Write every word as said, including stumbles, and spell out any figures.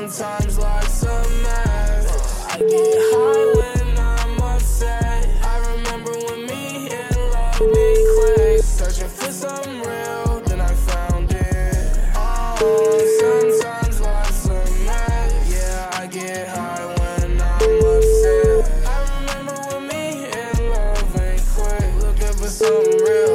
sometimes life's a mess. I get high when I'm upset. I remember when me and love didn't click. Searching for something real, then I found it. Oh, sometimes life's a mess. Yeah, I get high when I'm upset. I remember when me and love ain't quick. Looking for something real.